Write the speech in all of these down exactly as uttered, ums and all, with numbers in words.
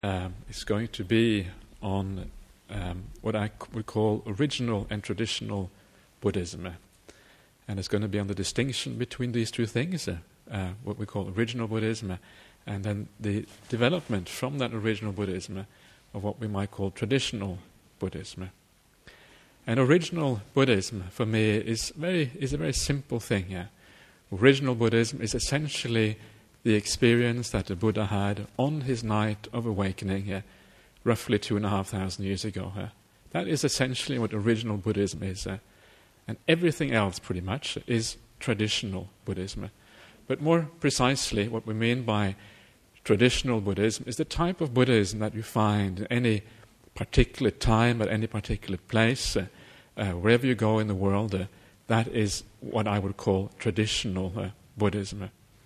um, is going to be on um, what I c- would call original and traditional Buddhism. And it's going to be on the distinction between these two things, uh, uh, what we call original Buddhism, uh, and then the development from that original Buddhism uh, of what we might call traditional Buddhism. And original Buddhism, for me, is very is a very simple thing. Yeah? Original Buddhism is essentially the experience that the Buddha had on his night of awakening, uh, roughly two and a half thousand years ago. Uh. That is essentially what original Buddhism is. Uh. And everything else, pretty much, is traditional Buddhism. But more precisely, what we mean by traditional Buddhism is the type of Buddhism that you find in any particular time, at any particular place, uh, uh, wherever you go in the world. Uh, that is what I would call traditional uh, Buddhism.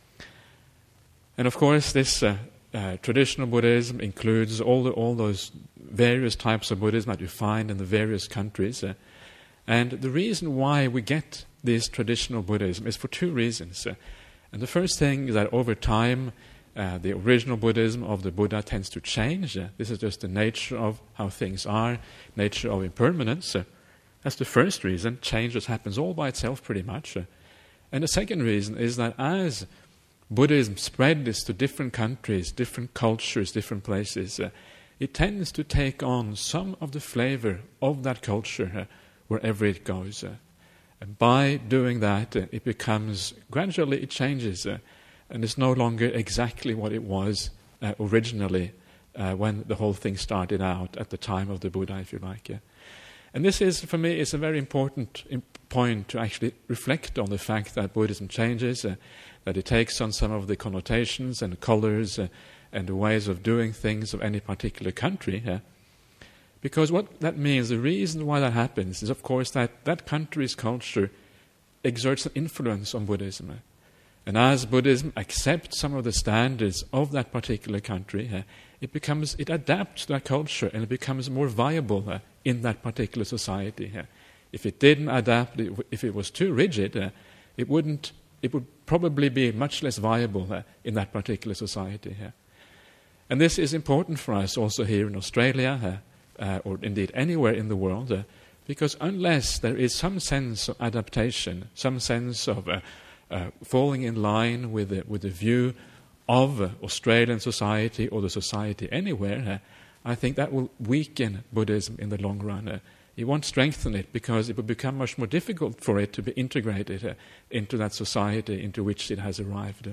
And of course, this uh, uh, traditional Buddhism includes all the, all those various types of Buddhism that you find in the various countries. Uh, and the reason why we get this traditional Buddhism is for two reasons. Uh, and the first thing is that over time, uh, the original Buddhism of the Buddha tends to change. Uh, this is just the nature of how things are, nature of impermanence. Uh, that's the first reason. Change just happens all by itself, pretty much. Uh, and the second reason is that as Buddhism spread this to different countries, different cultures, different places, uh, it tends to take on some of the flavor of that culture uh, wherever it goes. Uh, and by doing that, uh, it becomes, gradually it changes, uh, and it's no longer exactly what it was uh, originally uh, when the whole thing started out at the time of the Buddha, if you like. Yeah. And this is, for me, is a very important imp- point to actually reflect on the fact that Buddhism changes, uh, that it takes on some of the connotations and colors uh, and the ways of doing things of any particular country. Uh, because what that means, the reason why that happens is, of course, that that country's culture exerts an influence on Buddhism. Uh, and as Buddhism accepts some of the standards of that particular country, uh, it becomes, it adapts to that culture and it becomes more viable uh, in that particular society. Uh, if it didn't adapt, if it was too rigid, uh, it wouldn't it would probably be much less viable uh, in that particular society. Uh. And this is important for us also here in Australia, uh, uh, or indeed anywhere in the world, uh, because unless there is some sense of adaptation, some sense of uh, uh, falling in line with the, with the view of uh, Australian society or the society anywhere, uh, I think that will weaken Buddhism in the long run. Uh. It won't strengthen it because it will become much more difficult for it to be integrated uh, into that society into which it has arrived.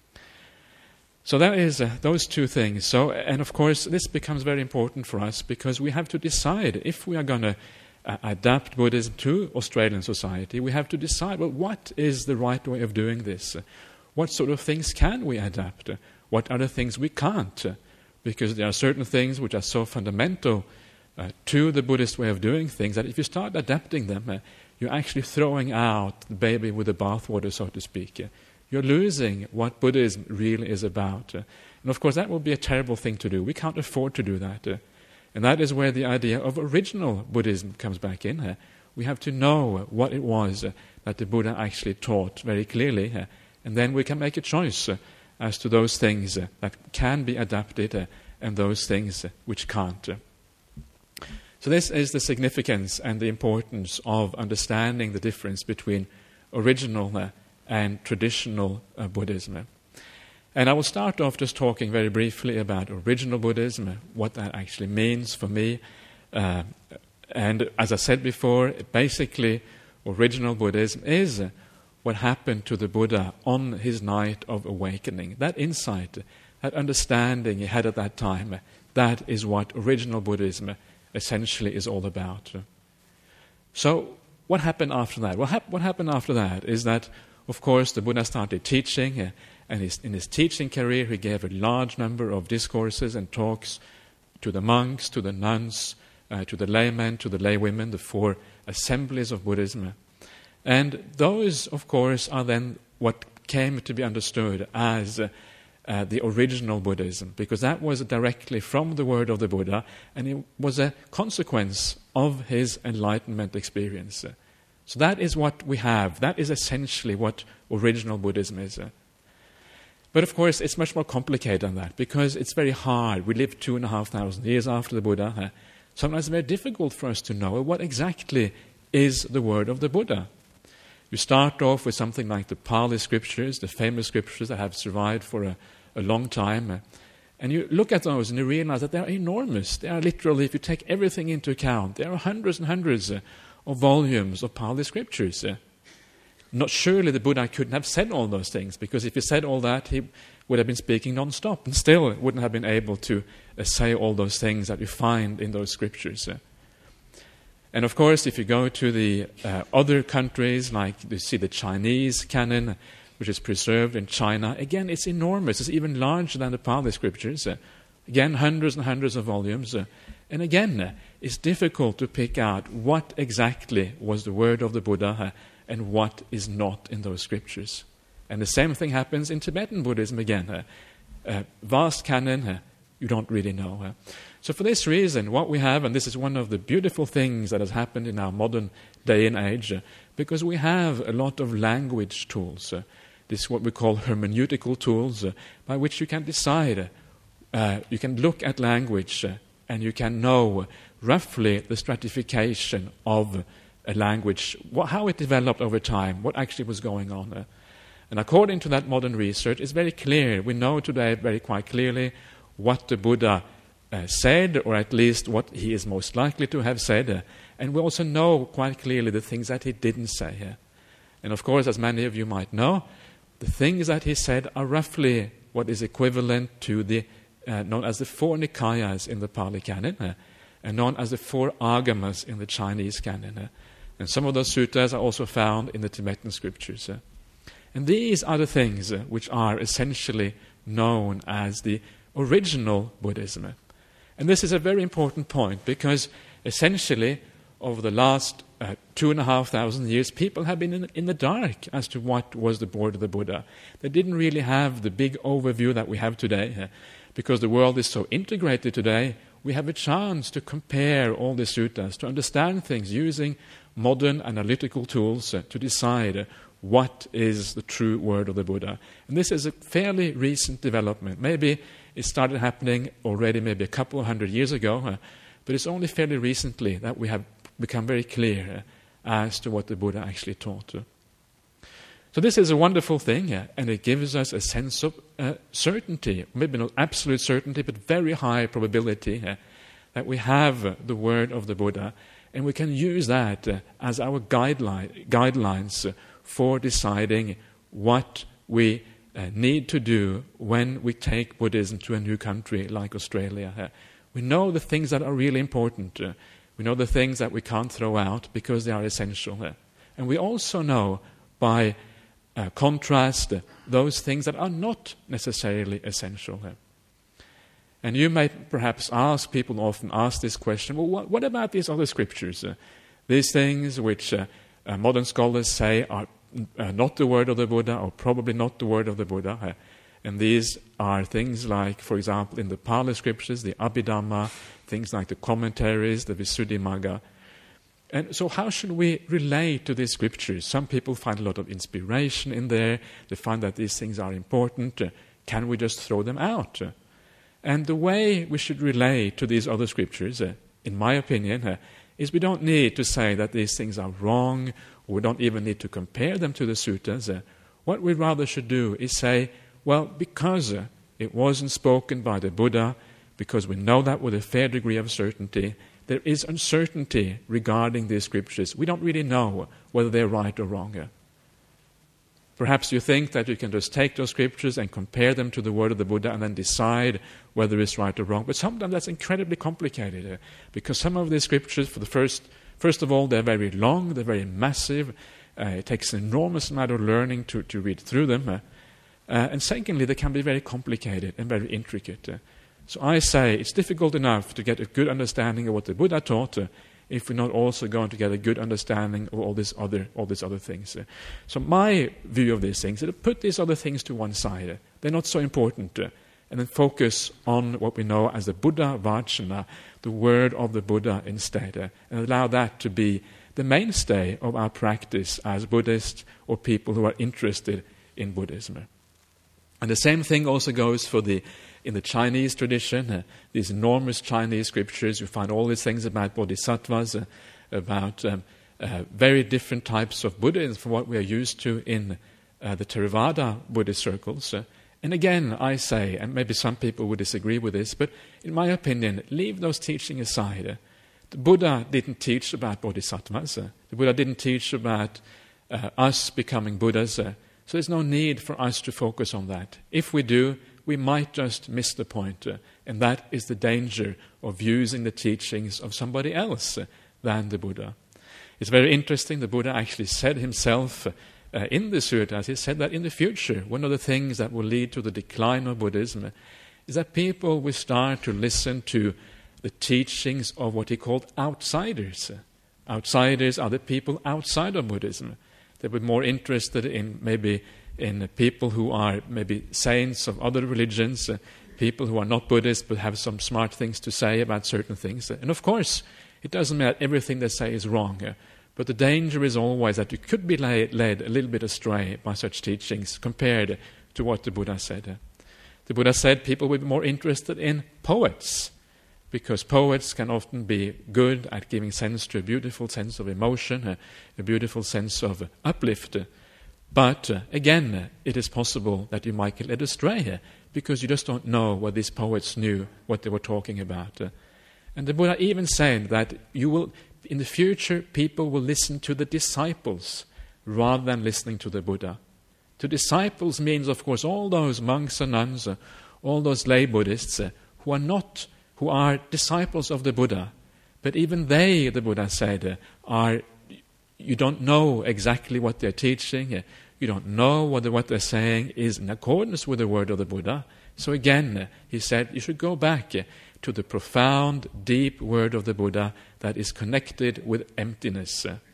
So that is uh, those two things. So, and of course, this becomes very important for us because we have to decide if we are going to uh, adapt Buddhism to Australian society. We have to decide, well, what is the right way of doing this? Uh, what sort of things can we adapt? Uh, what are the things we can't? Uh, because there are certain things which are so fundamental Uh, to the Buddhist way of doing things, that if you start adapting them, uh, you're actually throwing out the baby with the bathwater, so to speak. Uh, you're losing what Buddhism really is about. Uh, and of course, that will be a terrible thing to do. We can't afford to do that. Uh, and that is where the idea of original Buddhism comes back in. Uh, we have to know what it was uh, that the Buddha actually taught very clearly, uh, and then we can make a choice uh, as to those things uh, that can be adapted uh, and those things uh, which can't. Uh. So this is the significance and the importance of understanding the difference between original uh, and traditional uh, Buddhism. And I will start off just talking very briefly about original Buddhism, uh, what that actually means for me. Uh, and as I said before, basically original Buddhism is uh, what happened to the Buddha on his night of awakening. That insight, that understanding he had at that time, uh, that is what original Buddhism uh, essentially is all about. So what happened after that? What, hap- what happened after that is that, of course, the Buddha started teaching, uh, and his, in his teaching career he gave a large number of discourses and talks to the monks, to the nuns, uh, to the laymen, to the laywomen, the four assemblies of Buddhism. And those, of course, are then what came to be understood as uh, Uh, the original Buddhism, because that was directly from the word of the Buddha, and it was a consequence of his enlightenment experience. Uh, so that is what we have. That is essentially what original Buddhism is. Uh. But of course, it's much more complicated than that, because it's very hard. We live two and a half thousand years after the Buddha. Uh, sometimes it's very difficult for us to know what exactly is the word of the Buddha. You start off with something like the Pali scriptures, the famous scriptures that have survived for a, a long time. Uh, and you look at those and you realize that they are enormous. They are literally, if you take everything into account, there are hundreds and hundreds uh, of volumes of Pali scriptures. Uh, Not surely the Buddha couldn't have said all those things, because if he said all that, he would have been speaking non-stop and still wouldn't have been able to uh, say all those things that you find in those scriptures. Uh. And of course, if you go to the uh, other countries, like you see the Chinese canon, which is preserved in China, again, it's enormous. It's even larger than the Pali scriptures. Uh. Again, hundreds and hundreds of volumes. Uh. And again, uh, it's difficult to pick out what exactly was the word of the Buddha uh, and what is not in those scriptures. And the same thing happens in Tibetan Buddhism again. Uh, uh, vast canon, uh, you don't really know. Uh. So for this reason, what we have, and this is one of the beautiful things that has happened in our modern day and age, uh, because we have a lot of language tools. Uh, this is what we call hermeneutical tools, uh, by which you can decide, uh, you can look at language, uh, and you can know roughly the stratification of a language, what, how it developed over time, what actually was going on there. And according to that modern research, it's very clear. We know today very quite clearly what the Buddha uh, said, or at least what he is most likely to have said. Uh, and we also know quite clearly the things that he didn't say. Uh. And of course, as many of you might know, the things that he said are roughly what is equivalent to the uh, known as the four Nikayas in the Pali Canon, uh, and known as the four Agamas in the Chinese Canon. Uh. And some of those suttas are also found in the Tibetan scriptures. Uh. And these are the things uh, which are essentially known as the original Buddhism. Uh. And this is a very important point, because essentially over the last uh, two and a half thousand years, people have been in, in the dark as to what was the word of the Buddha. They didn't really have the big overview that we have today. Uh, because the world is so integrated today, we have a chance to compare all the suttas, to understand things using modern analytical tools uh, to decide uh, what is the true word of the Buddha. And this is a fairly recent development. Maybe it started happening already maybe a couple of hundred years ago, uh, but it's only fairly recently that we have become very clear uh, as to what the Buddha actually taught. Uh. So this is a wonderful thing, uh, and it gives us a sense of uh, certainty, maybe not absolute certainty, but very high probability uh, that we have uh, the word of the Buddha. And we can use that uh, as our guideline, guidelines uh, for deciding what we uh, need to do when we take Buddhism to a new country like Australia. Uh, we know the things that are really important. Uh, we know the things that we can't throw out because they are essential. Uh, and we also know, by uh, contrast, uh, those things that are not necessarily essential. Uh, And you may perhaps ask, people often ask this question, well, what, what about these other scriptures? Uh, these things which uh, uh, modern scholars say are uh, not the word of the Buddha, or probably not the word of the Buddha. Uh, and these are things like, for example, in the Pali scriptures, the Abhidhamma, things like the commentaries, the Visuddhimagga. And so how should we relate to these scriptures? Some people find a lot of inspiration in there. They find that these things are important. Uh, can we just throw them out? Uh, And the way we should relate to these other scriptures, uh, in my opinion, uh, is we don't need to say that these things are wrong, or we don't even need to compare them to the suttas. Uh, what we rather should do is say, well, because uh, it wasn't spoken by the Buddha, because we know that with a fair degree of certainty, there is uncertainty regarding these scriptures. We don't really know whether they're right or wrong. Uh, Perhaps you think that you can just take those scriptures and compare them to the word of the Buddha and then decide whether it's right or wrong. But sometimes that's incredibly complicated uh, because some of these scriptures, for the first, first of all, they're very long, they're very massive. Uh, it takes an enormous amount of learning to, to read through them. Uh, uh, and secondly, they can be very complicated and very intricate. Uh, so I say it's difficult enough to get a good understanding of what the Buddha taught, uh, if we're not also going to get a good understanding of all these other all these other things. Uh, so my view of these things is to put these other things to one side. Uh, they're not so important. Uh, and then focus on what we know as the Buddha Vachana, the word of the Buddha instead. Uh, and allow that to be the mainstay of our practice as Buddhists or people who are interested in Buddhism. And the same thing also goes for the in the Chinese tradition, uh, these enormous Chinese scriptures. You find all these things about bodhisattvas, uh, about um, uh, very different types of Buddhism from what we are used to in uh, the Theravada Buddhist circles. Uh, and again, I say, and maybe some people would disagree with this, but in my opinion, leave those teachings aside. Uh, the Buddha didn't teach about bodhisattvas. Uh, the Buddha didn't teach about uh, us becoming Buddhas. Uh, so there's no need for us to focus on that. If we do, we might just miss the point, uh, and that is the danger of using the teachings of somebody else uh, than the Buddha. It's very interesting, the Buddha actually said himself uh, in the suttas, he said that in the future, one of the things that will lead to the decline of Buddhism uh, is that people will start to listen to the teachings of what he called outsiders. Uh, outsiders are the people outside of Buddhism. They were more interested in maybe in people who are maybe saints of other religions, uh, people who are not Buddhists but have some smart things to say about certain things. And of course, it doesn't mean that everything they say is wrong, uh, but the danger is always that you could be led, led a little bit astray by such teachings compared to what the Buddha said. Uh, the Buddha said people would be more interested in poets, because poets can often be good at giving sense to a beautiful sense of emotion, uh, a beautiful sense of uh, uplift. Uh, But uh, again, uh, it is possible that you might get led astray uh, because you just don't know what these poets knew, what they were talking about. Uh, and the Buddha even said that you will, in the future, people will listen to the disciples rather than listening to the Buddha. To disciples means, of course, all those monks and nuns, uh, all those lay Buddhists uh, who are not, who are disciples of the Buddha. But even they, the Buddha said, uh, are. You don't know exactly what they're teaching. Uh, you don't know whether what they're saying is in accordance with the word of the Buddha. So again, uh, he said, you should go back uh, to the profound, deep word of the Buddha that is connected with emptiness. Uh,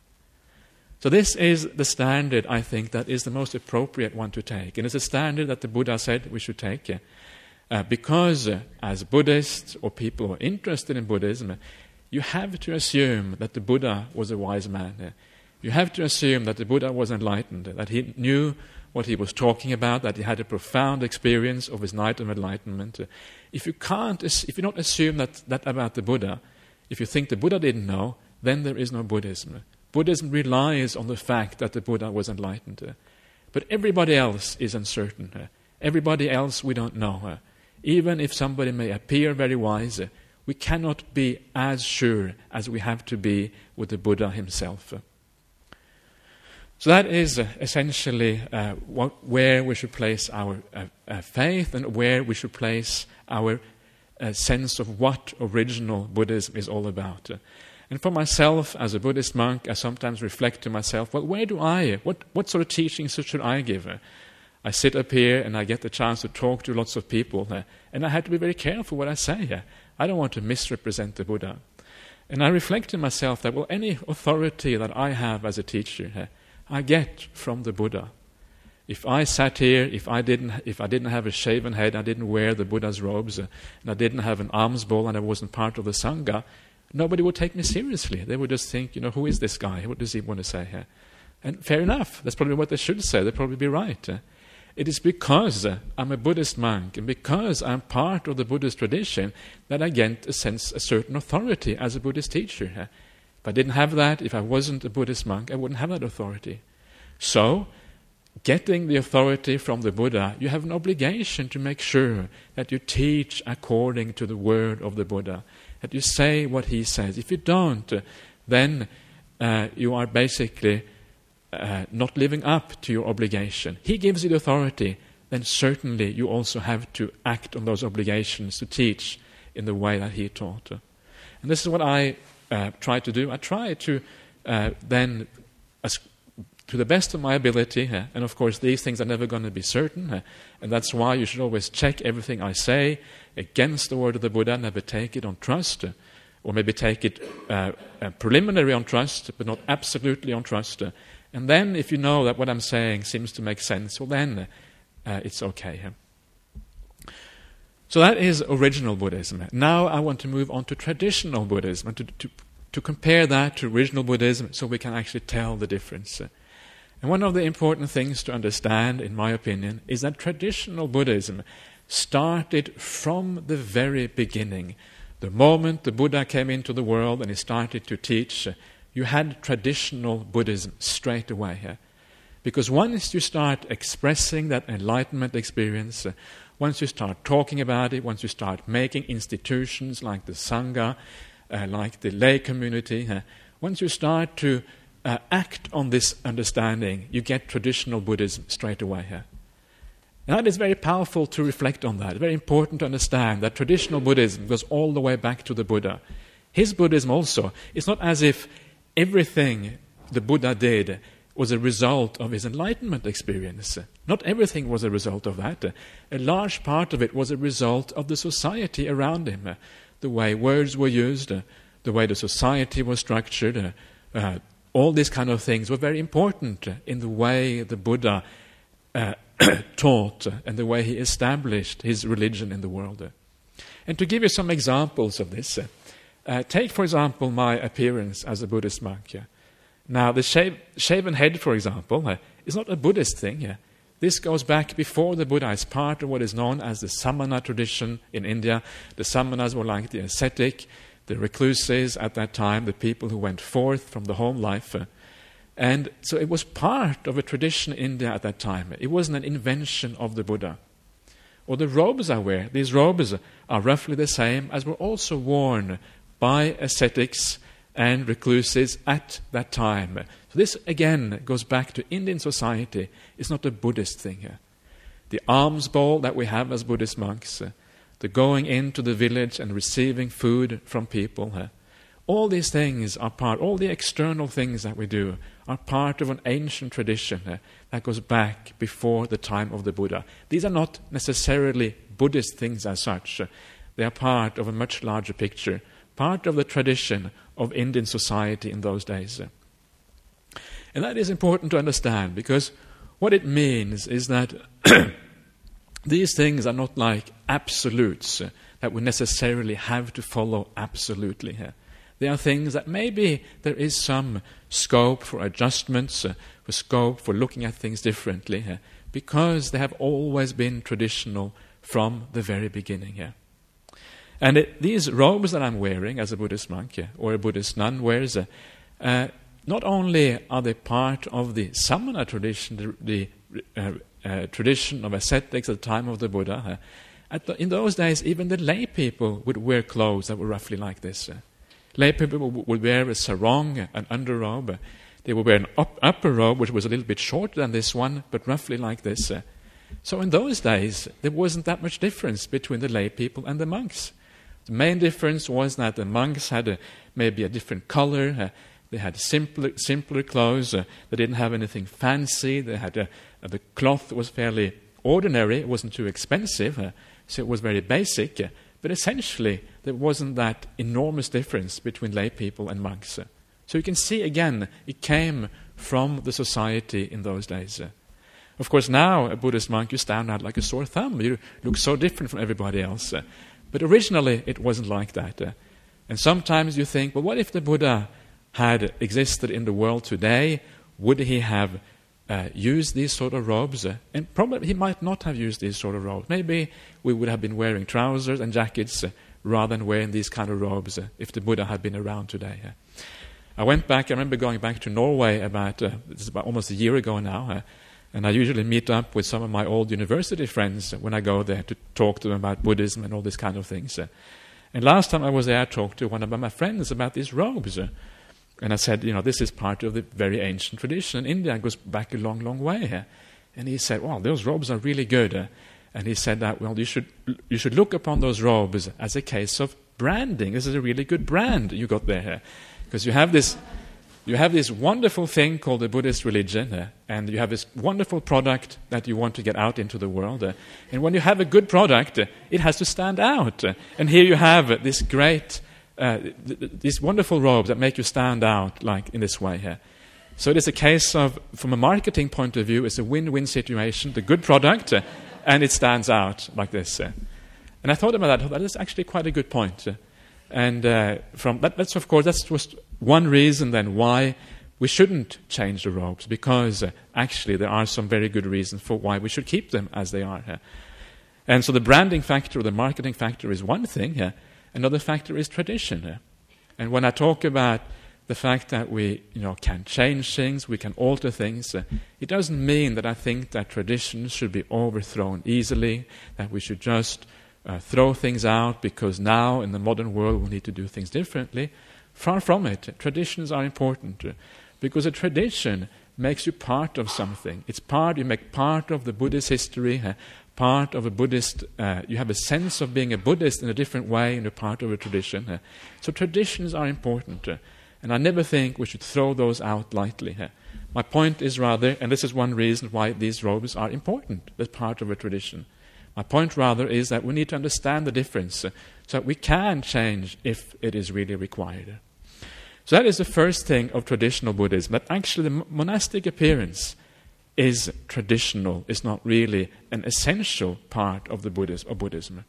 so this is the standard, I think, that is the most appropriate one to take. And it's a standard that the Buddha said we should take. Uh, uh, because uh, as Buddhists or people who are interested in Buddhism, uh, you have to assume that the Buddha was a wise man. Uh, you have to assume that the Buddha was enlightened, uh, that he knew what he was talking about, that he had a profound experience of his night of enlightenment. Uh, if you can't, if you don't assume that, that about the Buddha, if you think the Buddha didn't know, then there is no Buddhism. Buddhism relies on the fact that the Buddha was enlightened. Uh, but everybody else is uncertain. Uh, everybody else we don't know. Uh, even if somebody may appear very wise, uh, we cannot be as sure as we have to be with the Buddha himself. Uh, So that is uh, essentially uh, what, where we should place our uh, uh, faith and where we should place our uh, sense of what original Buddhism is all about. Uh, and for myself, as a Buddhist monk, I sometimes reflect to myself, well, where do I, what, what sort of teachings should I give? Uh, I sit up here and I get the chance to talk to lots of people, uh, and I have to be very careful what I say. Uh, I don't want to misrepresent the Buddha. And I reflect to myself that, well, any authority that I have as a teacher, uh, I get from the Buddha. If I sat here, if I didn't, if I didn't have a shaven head, I didn't wear the Buddha's robes, uh, and I didn't have an alms bowl, and I wasn't part of the sangha, nobody would take me seriously. They would just think, you know, who is this guy? What does he want to say here? And fair enough. That's probably what they should say. They'd probably be right. Uh, it is because uh, I'm a Buddhist monk, and because I'm part of the Buddhist tradition, that I get a sense, a certain authority as a Buddhist teacher. Uh, If I didn't have that, if I wasn't a Buddhist monk, I wouldn't have that authority. So, getting the authority from the Buddha, you have an obligation to make sure that you teach according to the word of the Buddha, that you say what he says. If you don't, then uh, you are basically uh, not living up to your obligation. He gives you the authority, then certainly you also have to act on those obligations to teach in the way that he taught. And this is what I Uh, try to do. I try to uh, then, as, to the best of my ability, uh, and of course these things are never going to be certain, uh, and that's why you should always check everything I say against the word of the Buddha, never take it on trust, uh, or maybe take it uh, uh, preliminary on trust, but not absolutely on trust. Uh, and then if you know that what I'm saying seems to make sense, well then uh, it's okay. Uh. So that is original Buddhism. Now I want to move on to traditional Buddhism, and to, to, to compare that to original Buddhism so we can actually tell the difference. And one of the important things to understand, in my opinion, is that traditional Buddhism started from the very beginning. The moment the Buddha came into the world and he started to teach, you had traditional Buddhism straight away. Because once you start expressing that enlightenment experience, once you start talking about it, once you start making institutions like the Sangha, uh, like the lay community, uh, once you start to uh, act on this understanding, you get traditional Buddhism straight away here. And that is very powerful to reflect on that. It's very important to understand that traditional Buddhism goes all the way back to the Buddha. His Buddhism also, it's not as if everything the Buddha did was a result of his enlightenment experience. Not everything was a result of that. A large part of it was a result of the society around him. The way words were used, the way the society was structured, uh, all these kind of things were very important in the way the Buddha uh, taught and the way he established his religion in the world. And to give you some examples of this, uh, take, for example, my appearance as a Buddhist monk. Now, the shave, shaven head, for example, uh, is not a Buddhist thing. Uh, this goes back before the Buddha. It's part of what is known as the Samana tradition in India. The Samanas were like the ascetic, the recluses at that time, the people who went forth from the home life. Uh, and so it was part of a tradition in India at that time. It wasn't an invention of the Buddha. Or the robes I wear. These robes are roughly the same as were also worn by ascetics and recluses at that time. So this, again, goes back to Indian society. It's not a Buddhist thing here. The alms bowl that we have as Buddhist monks, uh, the going into the village and receiving food from people, uh, all these things are part, all the external things that we do are part of an ancient tradition uh, that goes back before the time of the Buddha. These are not necessarily Buddhist things as such. Uh, they are part of a much larger picture, part of the tradition of Indian society in those days. And that is important to understand, because what it means is that these things are not like absolutes that we necessarily have to follow absolutely here. They are things that maybe there is some scope for adjustments, for scope for looking at things differently here, because they have always been traditional from the very beginning here. And it, these robes that I'm wearing as a Buddhist monk, yeah, or a Buddhist nun wears, uh, uh, not only are they part of the Samana tradition, the, the uh, uh, tradition of ascetics at the time of the Buddha, uh, at the, in those days even the lay people would wear clothes that were roughly like this. Uh, lay people would wear a sarong, an underrobe. Uh, they would wear an up, upper robe, which was a little bit shorter than this one, but roughly like this. Uh, so in those days, there wasn't that much difference between the lay people and the monks. The main difference was that the monks had a, maybe a different color. Uh, they had simpler, simpler clothes. Uh, they didn't have anything fancy. They had a, uh, the cloth was fairly ordinary. It wasn't too expensive, uh, so it was very basic. Uh, but essentially, there wasn't that enormous difference between lay people and monks. Uh, so you can see again, it came from the society in those days. Uh, of course, now a Buddhist monk, you stand out like a sore thumb. You look so different from everybody else. Uh, But originally, it wasn't like that. Uh, and sometimes you think, well, what if the Buddha had existed in the world today? Would he have uh, used these sort of robes? Uh, and probably he might not have used these sort of robes. Maybe we would have been wearing trousers and jackets uh, rather than wearing these kind of robes uh, if the Buddha had been around today. Uh, I went back, I remember going back to Norway about, uh, this is about almost a year ago now, uh, and I usually meet up with some of my old university friends when I go there to talk to them about Buddhism and all these kind of things. And last time I was there, I talked to one of my friends about these robes. And I said, you know, this is part of the very ancient tradition. In India, it goes back a long, long way. And he said, well, those robes are really good. And he said that, well, you should you should look upon those robes as a case of branding. This is a really good brand you got there. Because you have this... You have this wonderful thing called the Buddhist religion, uh, and you have this wonderful product that you want to get out into the world. Uh, and when you have a good product, uh, it has to stand out. Uh, and here you have uh, this great, uh, th- th- these wonderful robes that make you stand out like in this way here. So it is a case of, from a marketing point of view, it's a win-win situation, the good product, uh, and it stands out like this. Uh. And I thought about that, I thought that is actually quite a good point. Uh, and uh, from that, that's, of course, that's just one reason then why we shouldn't change the robes because uh, actually there are some very good reasons for why we should keep them as they are. Uh. And so the branding factor or the marketing factor is one thing. Uh. Another factor is tradition. Uh. And when I talk about the fact that we, you know, can change things, we can alter things, uh, it doesn't mean that I think that traditions should be overthrown easily, that we should just uh, throw things out because now in the modern world we need to do things differently. Far from it. Traditions are important uh, because a tradition makes you part of something. It's part, you make part of the Buddhist history, uh, part of a Buddhist, uh, you have a sense of being a Buddhist in a different way and a part of a tradition. Uh. So traditions are important. Uh, and I never think we should throw those out lightly. Uh. My point is rather, and this is one reason why these robes are important as part of a tradition. My point rather is that we need to understand the difference uh, so that we can change if it is really required. So that is the first thing of traditional Buddhism, that actually the monastic appearance is traditional, is not really an essential part of the Buddhism, of Buddhism.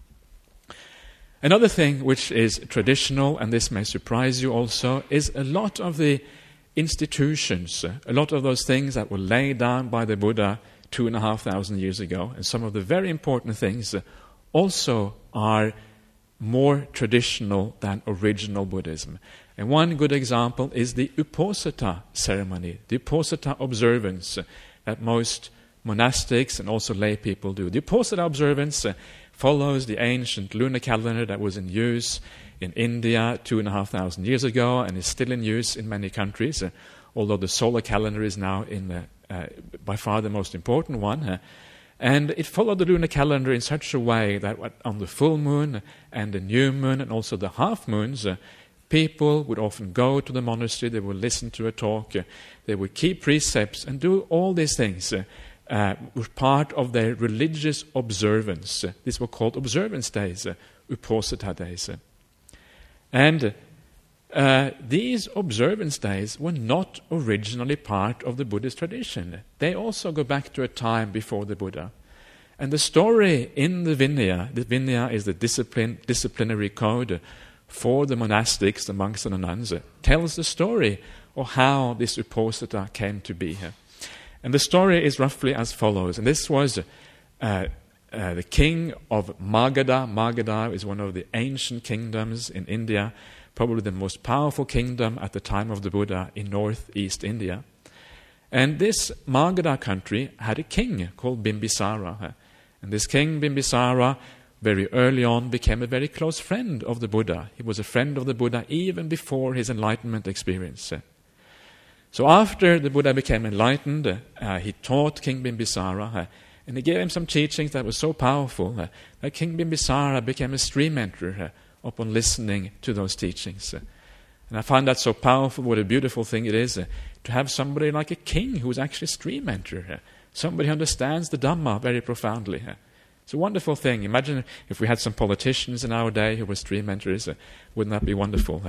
Another thing which is traditional, and this may surprise you also, is a lot of the institutions, a lot of those things that were laid down by the Buddha two and a half thousand years ago, and some of the very important things also are more traditional than original Buddhism. And one good example is the Uposatha ceremony, the Uposatha observance that most monastics and also lay people do. The Uposatha observance uh, follows the ancient lunar calendar that was in use in India two and a half thousand years ago and is still in use in many countries, uh, although the solar calendar is now in the, uh, by far the most important one. Uh, And it followed the lunar calendar in such a way that on the full moon and the new moon and also the half moons, uh, people would often go to the monastery, they would listen to a talk, uh, they would keep precepts and do all these things uh, uh, were part of their religious observance. Uh, these were called observance days, uh, Uposatha days. Uh. And uh, these observance days were not originally part of the Buddhist tradition. They also go back to a time before the Buddha. And the story in the Vinaya, the Vinaya is the discipline, disciplinary code for the monastics, the monks and the nuns, tells the story of how this Uposatha came to be. And the story is roughly as follows. And this was uh, uh, the king of Magadha. Magadha is one of the ancient kingdoms in India, probably the most powerful kingdom at the time of the Buddha in northeast India. And this Magadha country had a king called Bimbisara. And this king Bimbisara very early on became a very close friend of the Buddha. He was a friend of the Buddha even before his enlightenment experience. So after the Buddha became enlightened, uh, he taught King Bimbisara, uh, and he gave him some teachings that were so powerful uh, that King Bimbisara became a stream enterer uh, upon listening to those teachings. Uh, and I find that so powerful, what a beautiful thing it is uh, to have somebody like a king who is actually a stream enterer, uh, somebody who understands the Dhamma very profoundly. Uh. It's a wonderful thing. Imagine if we had some politicians in our day who were stream enterers. Uh, wouldn't that be wonderful?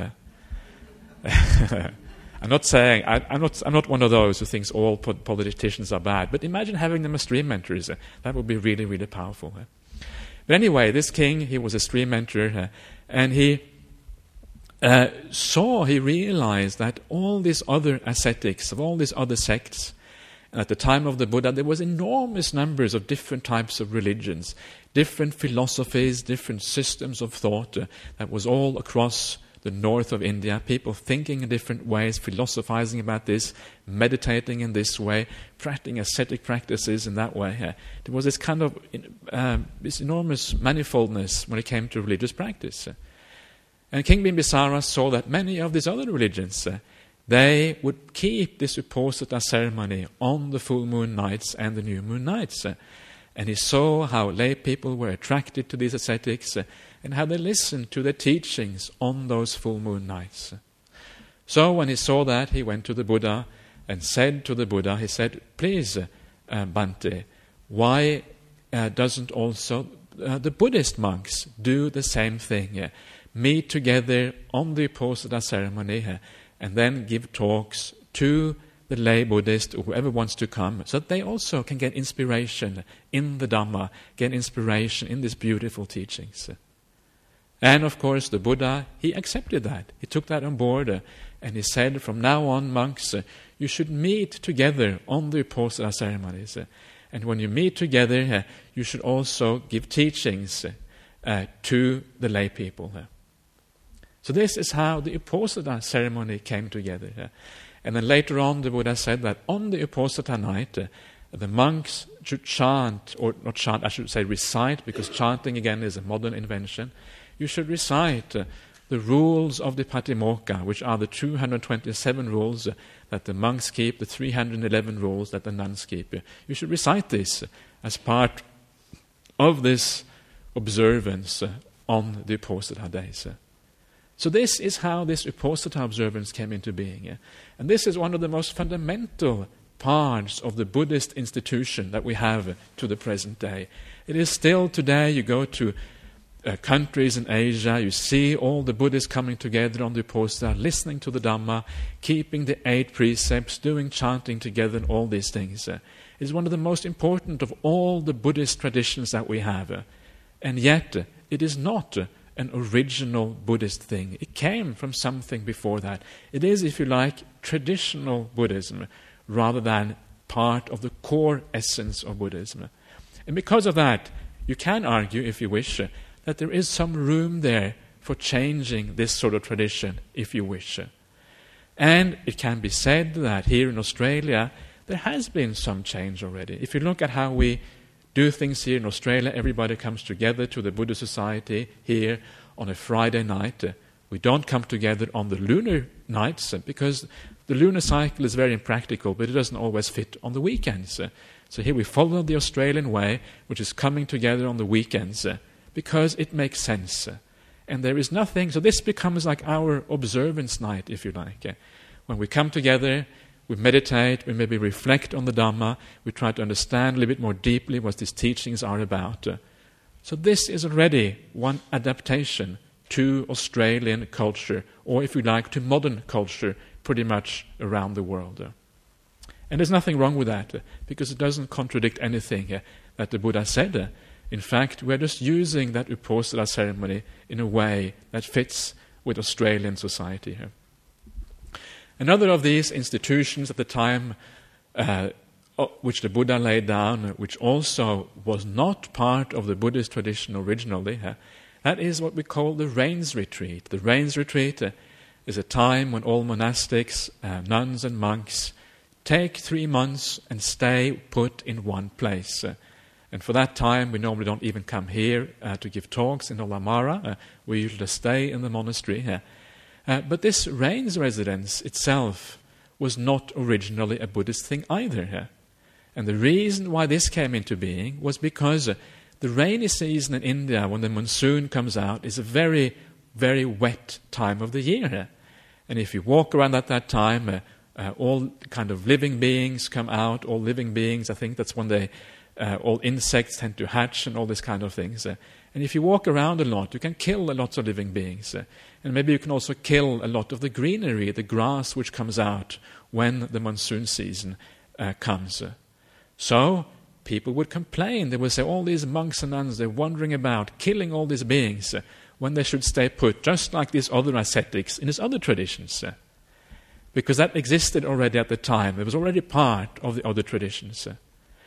Uh? I'm not saying, I, I'm not I'm not one of those who thinks all po- politicians are bad, but imagine having them as stream mentorers. Uh, that would be really, really powerful. Uh. But anyway, this king, he was a stream mentor, uh, and he uh, saw, he realized that all these other ascetics, of all these other sects, at the time of the Buddha, there was enormous numbers of different types of religions, different philosophies, different systems of thought uh, that was all across the north of India, people thinking in different ways, philosophizing about this, meditating in this way, practicing ascetic practices in that way. Uh, there was this kind of um, this enormous manifoldness when it came to religious practice. Uh, and King Bimbisara saw that many of these other religions, uh, they would keep this Uposatha ceremony on the full moon nights and the new moon nights. Uh, and he saw how lay people were attracted to these ascetics, uh, and how they listened to their teachings on those full moon nights. So when he saw that, he went to the Buddha and said to the Buddha, he said, please, uh, Bhante, why uh, doesn't also uh, the Buddhist monks do the same thing? Uh, meet together on the Uposatha ceremony uh, and then give talks to the lay Buddhist or whoever wants to come, so that they also can get inspiration in the Dhamma, get inspiration in these beautiful teachings. And of course, the Buddha, he accepted that. He took that on board, uh, and he said, from now on, monks, uh, you should meet together on the Uposatha ceremonies. Uh, and when you meet together, uh, you should also give teachings uh, uh, to the lay people. Uh. So this is how the Uposatha ceremony came together. Uh. And then later on, the Buddha said that on the Uposatha night, uh, the monks should chant, or not chant, I should say recite, because chanting again is a modern invention. You should recite uh, the rules of the Patimokkha, which are the two hundred twenty-seven rules uh, that the monks keep, the three hundred eleven rules that the nuns keep. You should recite this as part of this observance uh, on the Uposatha days. So this is how this Uposatha observance came into being. And this is one of the most fundamental parts of the Buddhist institution that we have to the present day. It is still today, you go to uh, countries in Asia, you see all the Buddhists coming together on the Uposatha, listening to the Dhamma, keeping the eight precepts, doing chanting together and all these things. Uh, it's one of the most important of all the Buddhist traditions that we have. Uh, and yet, uh, it is not uh, an original Buddhist thing. It came from something before that. It is, if you like, traditional Buddhism, rather than part of the core essence of Buddhism. And because of that, you can argue, if you wish, that there is some room there for changing this sort of tradition, if you wish. And it can be said that here in Australia, there has been some change already. If you look at how we do things here in Australia, everybody comes together to the Buddha Society here on a Friday night. We don't come together on the lunar nights because the lunar cycle is very impractical, but it doesn't always fit on the weekends. So here we follow the Australian way, which is coming together on the weekends, because it makes sense. And there is nothing, so this becomes like our observance night, if you like. When we come together, we meditate, we maybe reflect on the Dhamma, we try to understand a little bit more deeply what these teachings are about. So this is already one adaptation to Australian culture, or if you like, to modern culture, pretty much around the world. And there's nothing wrong with that, because it doesn't contradict anything that the Buddha said. In fact, we're just using that Uposatha ceremony in a way that fits with Australian society. Another of these institutions at the time, uh, which the Buddha laid down, which also was not part of the Buddhist tradition originally, uh, that is what we call the Rains Retreat. The Rains Retreat uh, is a time when all monastics, uh, nuns and monks, take three months and stay put in one place. Uh, and for that time, we normally don't even come here uh, to give talks in Olamara. Uh, we usually stay in the monastery. Uh, uh, but this Rains residence itself was not originally a Buddhist thing either. Uh, and the reason why this came into being was because uh, the rainy season in India, when the monsoon comes out, is a very, very wet time of the year. And if you walk around at that time, uh, uh, all kind of living beings come out, all living beings, I think that's when they, uh, all insects tend to hatch and all these kind of things. Uh, and if you walk around a lot, you can kill a lot of living beings. Uh, and maybe you can also kill a lot of the greenery, the grass which comes out when the monsoon season uh, comes. Uh, so, people would complain. They would say, all these monks and nuns, they're wandering about, killing all these beings, uh, when they should stay put, just like these other ascetics in these other traditions. Uh, because that existed already at the time. It was already part of the other traditions. Uh,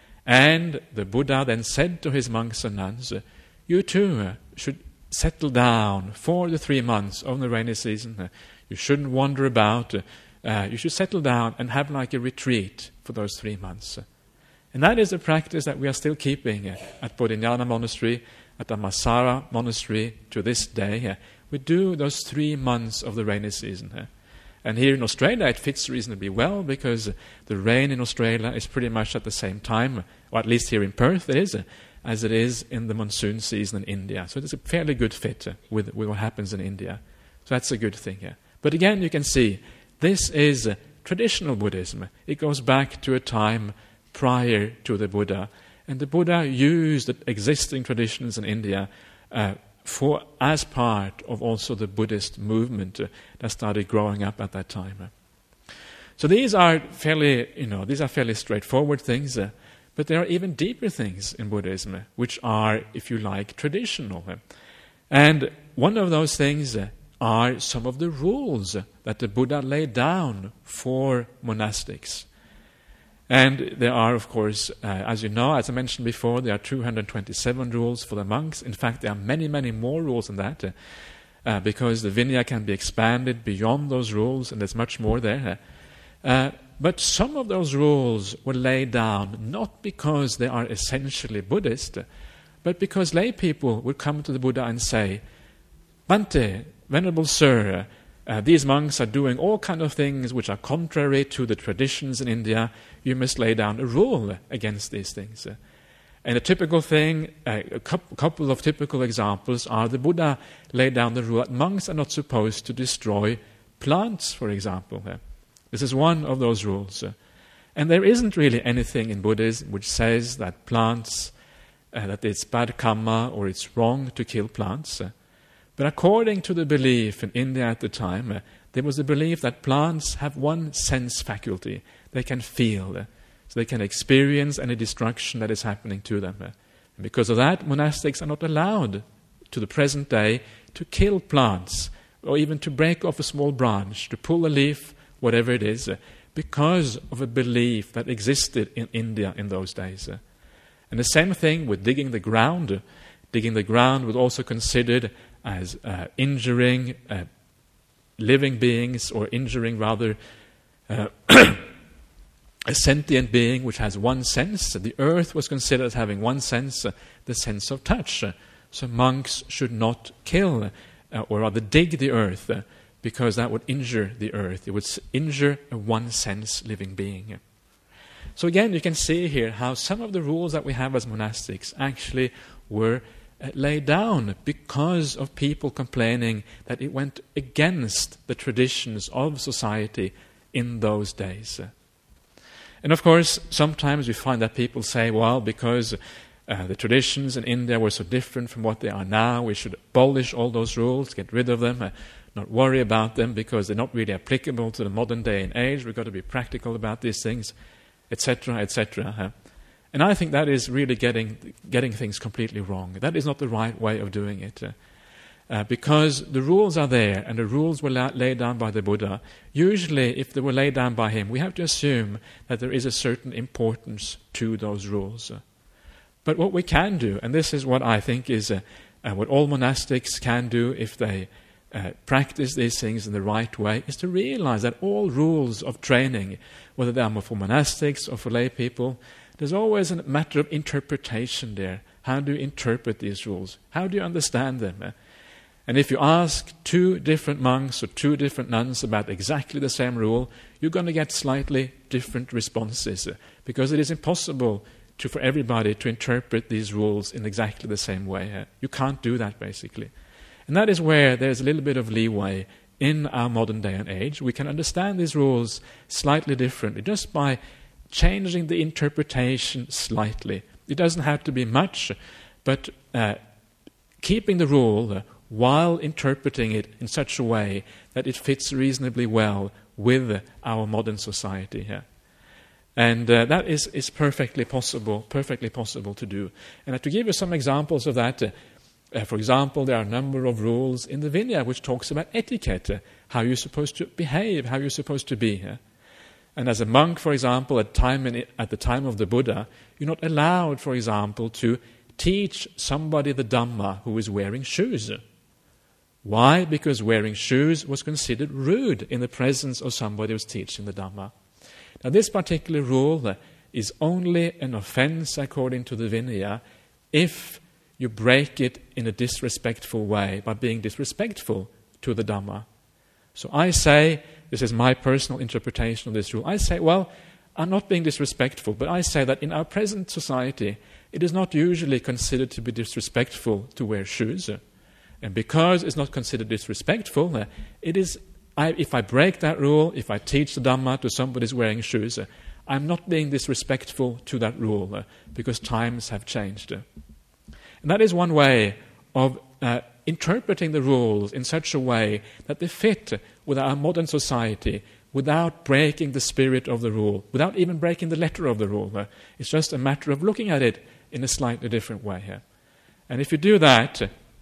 and the Buddha then said to his monks and nuns, uh, you too uh, should settle down for the three months of the rainy season. Uh, you shouldn't wander about. Uh, uh, you should settle down and have like a retreat for those three months. Uh, And that is a practice that we are still keeping uh, at Bodhinyana Monastery, at the Masara Monastery to this day. Uh, we do those three months of the rainy season. Uh, and here in Australia it fits reasonably well because uh, the rain in Australia is pretty much at the same time, or at least here in Perth it is, uh, as it is in the monsoon season in India. So it's a fairly good fit uh, with, with what happens in India. So that's a good thing. Uh. But again, you can see, this is uh, traditional Buddhism. It goes back to a time prior to the Buddha. And the Buddha used the existing traditions in India uh, for as part of also the Buddhist movement uh, that started growing up at that time. So these are fairly, you know, these are fairly straightforward things, uh, but there are even deeper things in Buddhism, uh, which are, if you like, traditional. Uh, and one of those things are some of the rules that the Buddha laid down for monastics. And there are, of course, uh, as you know, as I mentioned before, there are two hundred twenty-seven rules for the monks. In fact, there are many, many more rules than that, uh, uh, because the Vinaya can be expanded beyond those rules, and there's much more there. Uh, but some of those rules were laid down not because they are essentially Buddhist, but because lay people would come to the Buddha and say, "Bhante, Venerable Sir, uh, these monks are doing all kind of things which are contrary to the traditions in India. You must lay down a rule against these things." And a typical thing, uh, a couple of typical examples are the Buddha laid down the rule that monks are not supposed to destroy plants, for example. This is one of those rules. And there isn't really anything in Buddhism which says that plants, uh, that it's bad karma or it's wrong to kill plants. But according to the belief in India at the time, uh, there was a belief that plants have one sense faculty. They can feel, uh, so they can experience any destruction that is happening to them. Uh, and because of that, monastics are not allowed to the present day to kill plants or even to break off a small branch, to pull a leaf, whatever it is, uh, because of a belief that existed in India in those days. Uh. And the same thing with digging the ground. Uh, digging the ground was also considered as uh, injuring uh, living beings, or injuring rather uh, a sentient being which has one sense. The earth was considered as having one sense, uh, the sense of touch. Uh, so monks should not kill, uh, or rather dig the earth, uh, because that would injure the earth. It would s- injure a one-sense living being. So again, you can see here how some of the rules that we have as monastics actually were uh, laid down because of people complaining that it went against the traditions of society in those days. And of course, sometimes we find that people say, well, because uh, the traditions in India were so different from what they are now, we should abolish all those rules, get rid of them, uh, not worry about them because they're not really applicable to the modern day and age. We've got to be practical about these things, et cetera, et cetera. And I think that is really getting getting things completely wrong. That is not the right way of doing it. Uh, uh, because the rules are there, and the rules were la- laid down by the Buddha. Usually, if they were laid down by him, we have to assume that there is a certain importance to those rules. Uh, but what we can do, and this is what I think is uh, uh, what all monastics can do if they uh, practice these things in the right way, is to realize that all rules of training, whether they are for monastics or for lay people, there's always a matter of interpretation there. How do you interpret these rules? How do you understand them? And if you ask two different monks or two different nuns about exactly the same rule, you're going to get slightly different responses, because it is impossible to, for everybody to interpret these rules in exactly the same way. You can't do that, basically. And that is where there's a little bit of leeway in our modern day and age. We can understand these rules slightly differently, just by changing the interpretation slightly. It doesn't have to be much, but uh, keeping the rule uh, while interpreting it in such a way that it fits reasonably well with our modern society here. And uh, that is, is perfectly possible, perfectly possible to do. And uh, to give you some examples of that, uh, uh, for example, there are a number of rules in the Vinaya which talks about etiquette, uh, how you're supposed to behave, how you're supposed to be. Uh. And as a monk, for example, at, time in, at the time of the Buddha, you're not allowed, for example, to teach somebody the Dhamma who is wearing shoes. Why? Because wearing shoes was considered rude in the presence of somebody who was teaching the Dhamma. Now, this particular rule is only an offense according to the Vinaya if you break it in a disrespectful way, by being disrespectful to the Dhamma. So I say, this is my personal interpretation of this rule, I say, well, I'm not being disrespectful, but I say that in our present society, it is not usually considered to be disrespectful to wear shoes. And because it's not considered disrespectful, it is, I, if I break that rule, if I teach the Dhamma to somebody who's wearing shoes, I'm not being disrespectful to that rule, because times have changed. And that is one way of uh, interpreting the rules in such a way that they fit with our modern society without breaking the spirit of the rule, without even breaking the letter of the rule. Uh, it's just a matter of looking at it in a slightly different way here. And if you do that,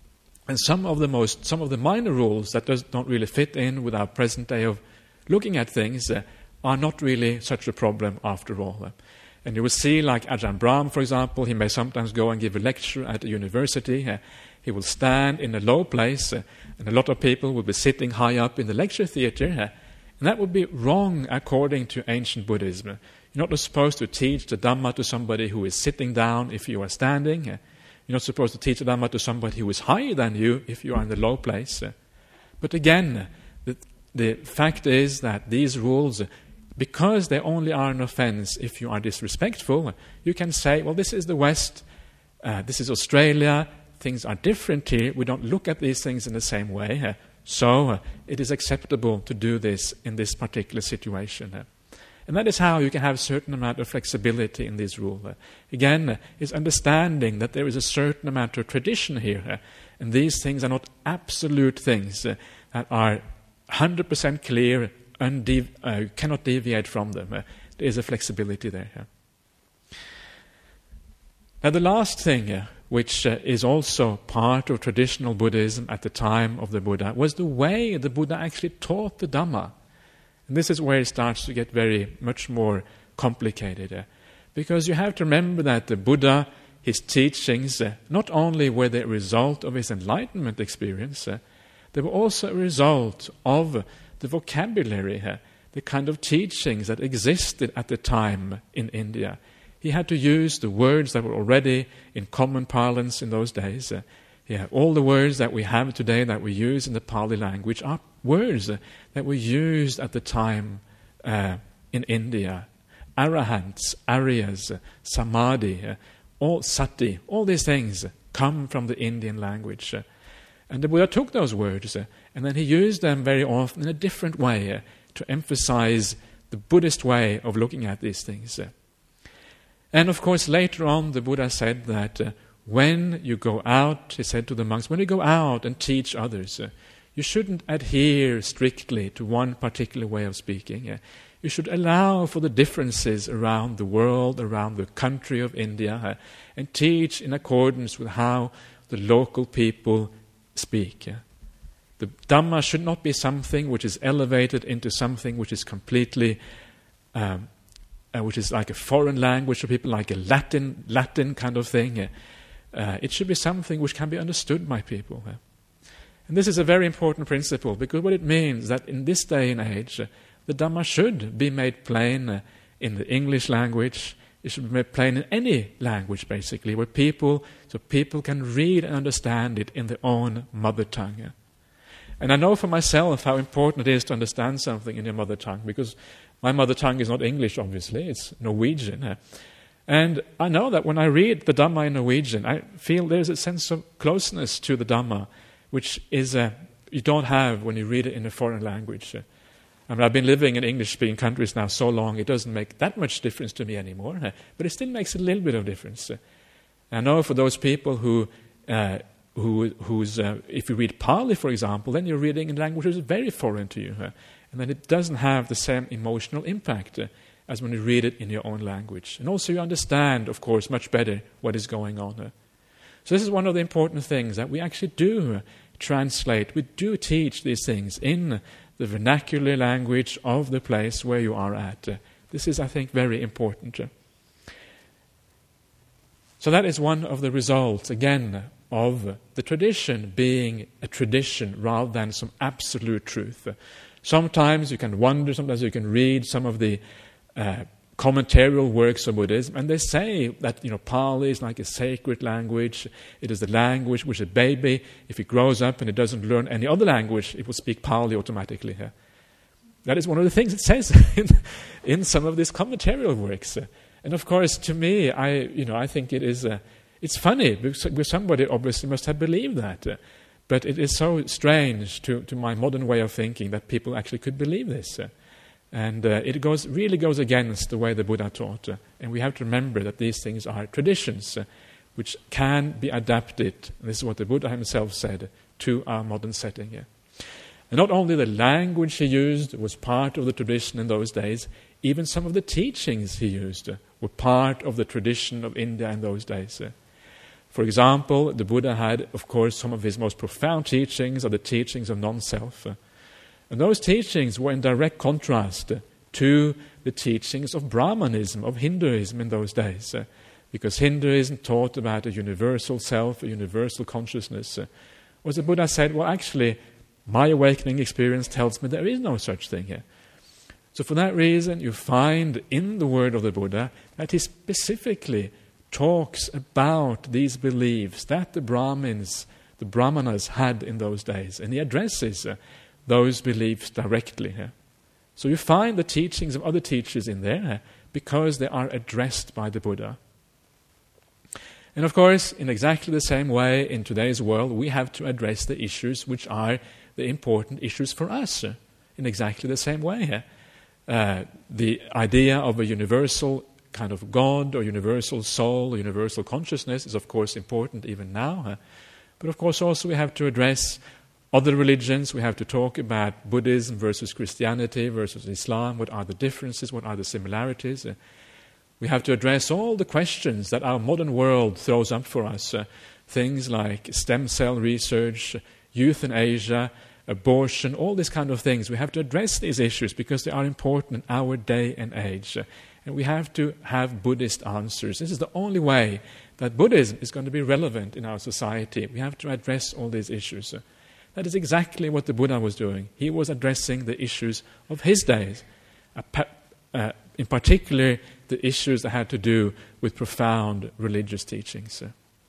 And some of the most, some of the minor rules that does not really fit in with our present day of looking at things uh, are not really such a problem after all. And you will see, like Ajahn Brahm, for example, he may sometimes go and give a lecture at a university. Uh, he will stand in a low place, uh, and a lot of people will be sitting high up in the lecture theatre. Uh, and that would be wrong according to ancient Buddhism. You're not supposed to teach the Dhamma to somebody who is sitting down if you are standing. Uh, you're not supposed to teach the Dhamma to somebody who is higher than you if you are in the low place. Uh, but again, the, the fact is that these rules, because they only are an offense if you are disrespectful, you can say, well, this is the West, uh, this is Australia, things are different here, we don't look at these things in the same way, uh, so uh, it is acceptable to do this in this particular situation. Uh. And that is how you can have a certain amount of flexibility in this rule. Uh, again, uh, it's understanding that there is a certain amount of tradition here, uh, and these things are not absolute things uh, that are one hundred percent clear, Undev- uh, cannot deviate from them. Uh, there is a flexibility there. Yeah. Now the last thing, uh, which uh, is also part of traditional Buddhism at the time of the Buddha, was the way the Buddha actually taught the Dhamma. And this is where it starts to get very much more complicated. Uh, because you have to remember that the Buddha, his teachings, uh, not only were the result of his enlightenment experience, uh, they were also a result of the vocabulary, uh, the kind of teachings that existed at the time in India. He had to use the words that were already in common parlance in those days. Uh, yeah, all the words that we have today that we use in the Pali language are words uh, that were used at the time uh, in India. Arahants, Aryas, uh, Samadhi, uh, all Sati, all these things come from the Indian language. Uh, And the Buddha took those words uh, and then he used them very often in a different way uh, to emphasize the Buddhist way of looking at these things. Uh. And of course later on the Buddha said that uh, when you go out, he said to the monks, when you go out and teach others, uh, you shouldn't adhere strictly to one particular way of speaking. Uh. You should allow for the differences around the world, around the country of India, uh, and teach in accordance with how the local people speak. Yeah? The Dhamma should not be something which is elevated into something which is completely, um, uh, which is like a foreign language for people, like a Latin, Latin kind of thing. Yeah? Uh, it should be something which can be understood by people. Yeah? And this is a very important principle, because what it means that in this day and age, uh, the Dhamma should be made plain uh, in the English language. It should be made plain in any language, basically, where people, so people can read and understand it in their own mother tongue. Yeah? And I know for myself how important it is to understand something in your mother tongue, because my mother tongue is not English, obviously, it's Norwegian. Yeah? And I know that when I read the Dhamma in Norwegian, I feel there's a sense of closeness to the Dhamma, which is uh, you don't have when you read it in a foreign language. Yeah? I mean, I've been living in English-speaking countries now so long, it doesn't make that much difference to me anymore, uh, but it still makes a little bit of difference. Uh, I know for those people who, uh, who who's, uh, if you read Pali, for example, then you're reading in language that is very foreign to you, uh, and then it doesn't have the same emotional impact uh, as when you read it in your own language. And also you understand, of course, much better what is going on. Uh. So this is one of the important things, that we actually do uh, translate, we do teach these things in the vernacular language of the place where you are at. Uh, this is, I think, very important. Uh. So that is one of the results, again, of the tradition being a tradition rather than some absolute truth. Uh, sometimes you can wonder, sometimes you can read some of the uh, commentarial works of Buddhism, and they say that, you know, Pali is like a sacred language. It is the language which a baby, if it grows up and it doesn't learn any other language, it will speak Pali automatically. Yeah? That is one of the things it says in, in some of these commentarial works. And of course, to me, I, you know, I think it is, uh, it's funny, because somebody obviously must have believed that. Uh, but it is so strange to, to my modern way of thinking that people actually could believe this. Uh, And uh, it goes really goes against the way the Buddha taught. Uh, and we have to remember that these things are traditions uh, which can be adapted, and this is what the Buddha himself said, to our modern setting. Yeah. And not only the language he used was part of the tradition in those days, even some of the teachings he used uh, were part of the tradition of India in those days. Uh. For example, the Buddha had, of course, some of his most profound teachings are the teachings of non-self. And those teachings were in direct contrast to the teachings of Brahmanism, of Hinduism in those days. Because Hinduism taught about a universal self, a universal consciousness. Whereas the Buddha said, well, actually, my awakening experience tells me there is no such thing here. So for that reason, you find in the word of the Buddha that he specifically talks about these beliefs that the Brahmins, the Brahmanas had in those days. And he addresses uh, those beliefs directly. Uh. So you find the teachings of other teachers in there uh, because they are addressed by the Buddha. And of course, in exactly the same way in today's world, we have to address the issues which are the important issues for us uh, in exactly the same way. Uh. Uh, the idea of a universal kind of God or universal soul or universal consciousness is of course important even now. Uh, but of course also we have to address other religions. We have to talk about Buddhism versus Christianity versus Islam. What are the differences? What are the similarities? Uh, we have to address all the questions that our modern world throws up for us. Uh, things like stem cell research, euthanasia, abortion, all these kind of things. We have to address these issues because they are important in our day and age. Uh, And we have to have Buddhist answers. This is the only way that Buddhism is going to be relevant in our society. We have to address all these issues. That is exactly what the Buddha was doing. He was addressing the issues of his days, uh, in particular the issues that had to do with profound religious teachings.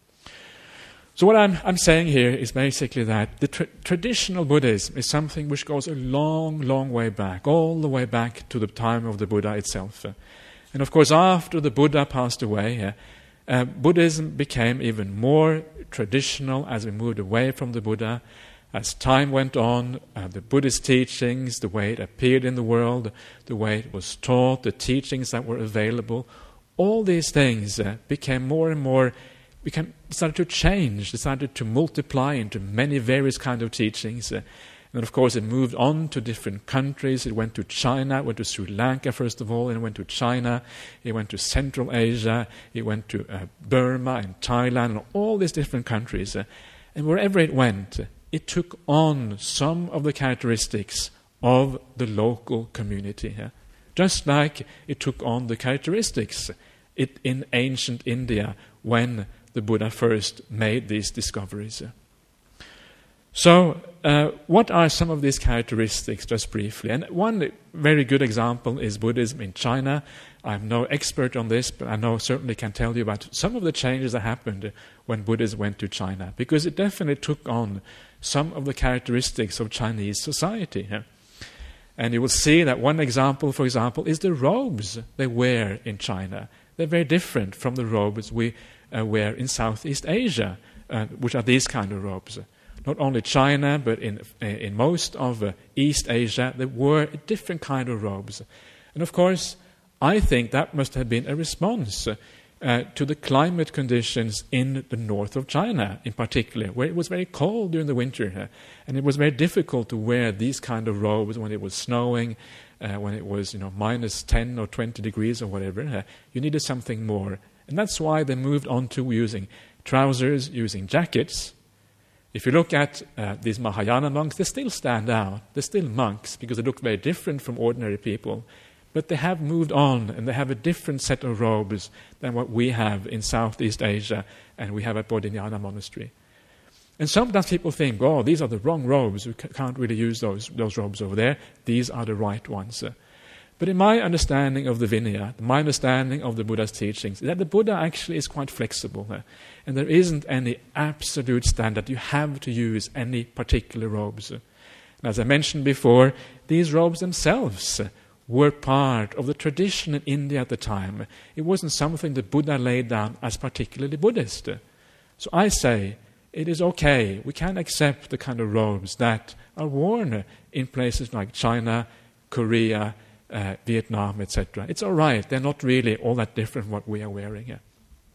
So what I'm, I'm saying here is basically that the tra- traditional Buddhism is something which goes a long, long way back, all the way back to the time of the Buddha itself. And of course, after the Buddha passed away, uh, uh, Buddhism became even more traditional as we moved away from the Buddha. As time went on, uh, the Buddhist teachings, the way it appeared in the world, the way it was taught, the teachings that were available, all these things uh, became more and more, became, started to change, started to multiply into many various kinds of teachings. Uh, And of course, it moved on to different countries. It went to China, it went to Sri Lanka, first of all, and it went to China. It went to Central Asia. It went to uh, Burma and Thailand and all these different countries. Uh, and wherever it went, it took on some of the characteristics of the local community. Uh, just like it took on the characteristics it, in ancient India when the Buddha first made these discoveries. Uh. So, uh, what are some of these characteristics, just briefly? And one very good example is Buddhism in China. I'm no expert on this, but I know certainly can tell you about some of the changes that happened when Buddhism went to China, because it definitely took on some of the characteristics of Chinese society. Yeah? And you will see that one example, for example, is the robes they wear in China. They're very different from the robes we uh, wear in Southeast Asia, uh, which are these kind of robes. Not only China, but in in most of uh, East Asia, they wore a different kind of robes. And of course, I think that must have been a response uh, uh, to the climate conditions in the north of China, in particular, where it was very cold during the winter. Uh, and it was very difficult to wear these kind of robes when it was snowing, uh, when it was you know minus ten or twenty degrees or whatever. Uh, you needed something more. And that's why they moved on to using trousers, using jackets. If you look at uh, these Mahayana monks, they still stand out. They're still monks because they look very different from ordinary people. But they have moved on and they have a different set of robes than what we have in Southeast Asia and we have at Bodhinyana Monastery. And sometimes people think, oh, these are the wrong robes. We can't really use those, those robes over there. These are the right ones. But in my understanding of the Vinaya, my understanding of the Buddha's teachings, is that the Buddha actually is quite flexible. Uh, and there isn't any absolute standard. You have to use any particular robes. And as I mentioned before, these robes themselves uh, were part of the tradition in India at the time. It wasn't something the Buddha laid down as particularly Buddhist. So I say, it is okay. We can accept the kind of robes that are worn in places like China, Korea, Uh, Vietnam, et cetera. It's all right. They're not really all that different from what we are wearing here.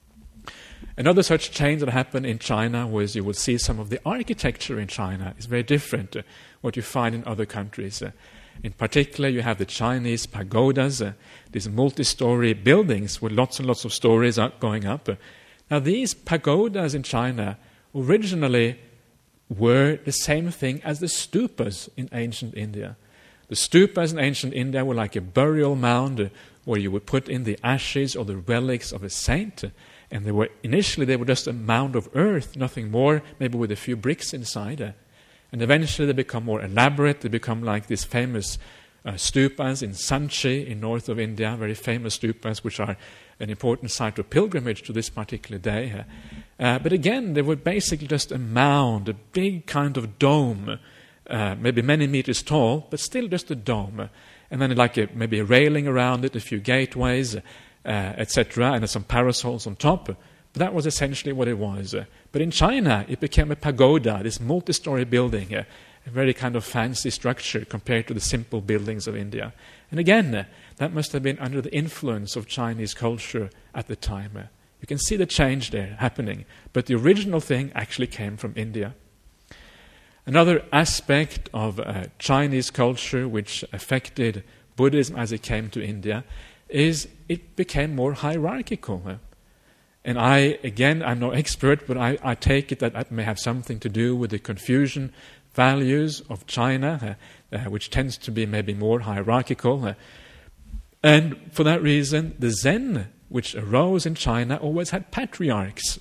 Another such change that happened in China was you will see some of the architecture in China is very different to what you find in other countries. Uh, in particular, you have the Chinese pagodas, uh, these multi-story buildings with lots and lots of stories up, going up. Uh, Now, these pagodas in China originally were the same thing as the stupas in ancient India. The stupas in ancient India were like a burial mound where you would put in the ashes or the relics of a saint. And they were initially they were just a mound of earth, nothing more, maybe with a few bricks inside. And eventually they become more elaborate. They become like these famous uh, stupas in Sanchi in north of India, very famous stupas which are an important site of pilgrimage to this particular day. Uh, but again, they were basically just a mound, a big kind of dome, uh, maybe many meters tall, but still just a dome. And then like a, maybe a railing around it, a few gateways, uh, et cetera, and some parasols on top. But that was essentially what it was. But in China, it became a pagoda, this multi-story building, uh, a very kind of fancy structure compared to the simple buildings of India. And again, that must have been under the influence of Chinese culture at the time. You can see the change there happening, but the original thing actually came from India. Another aspect of uh, Chinese culture which affected Buddhism as it came to India is it became more hierarchical. And I, again, I'm no expert, but I, I take it that that may have something to do with the Confucian values of China, uh, uh, which tends to be maybe more hierarchical. Uh, and for that reason, the Zen, which arose in China, always had patriarchs.